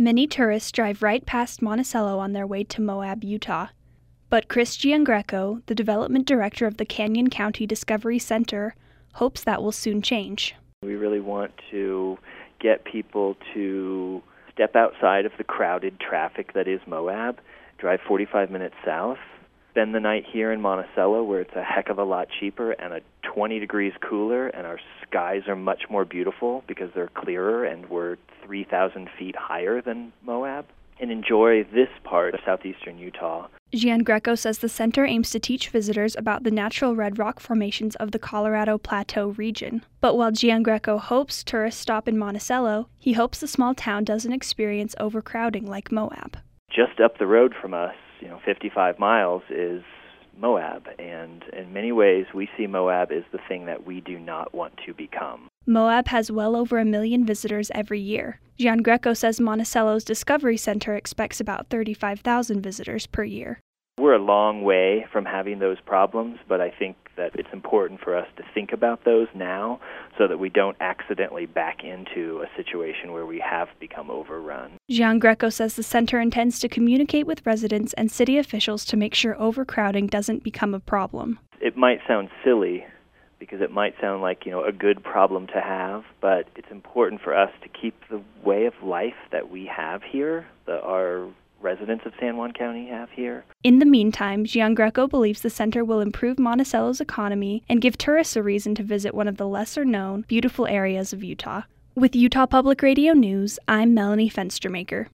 Many tourists drive right past Monticello on their way to Moab, Utah. But Chris Giangreco, the development director of the Canyon County Discovery Center, hopes that will soon change. We really want to get people to step outside of the crowded traffic that is Moab, drive 45 minutes south, spend the night here in Monticello where it's a heck of a lot cheaper and 20 degrees cooler, and our skies are much more beautiful because they're clearer and we're 3,000 feet higher than Moab, and enjoy this part of southeastern Utah. Giangreco says the center aims to teach visitors about the natural red rock formations of the Colorado Plateau region. But while Giangreco hopes tourists stop in Monticello, he hopes the small town doesn't experience overcrowding like Moab. Just up the road from us, 55 miles, is Moab, and in many ways we see Moab as the thing that we do not want to become. Moab has well over 1 million visitors every year. Giangreco says Monticello's Discovery Center expects about 35,000 visitors per year. We're a long way from having those problems, but I think that it's important for us to think about those now so that we don't accidentally back into a situation where we have become overrun. Giangreco says the center intends to communicate with residents and city officials to make sure overcrowding doesn't become a problem. It might sound silly because it might sound like, a good problem to have, but it's important for us to keep the way of life that we have here, our residents of San Juan County have here. In the meantime, Giangreco believes the center will improve Monticello's economy and give tourists a reason to visit one of the lesser-known, beautiful areas of Utah. With Utah Public Radio News, I'm Melanie Fenstermaker.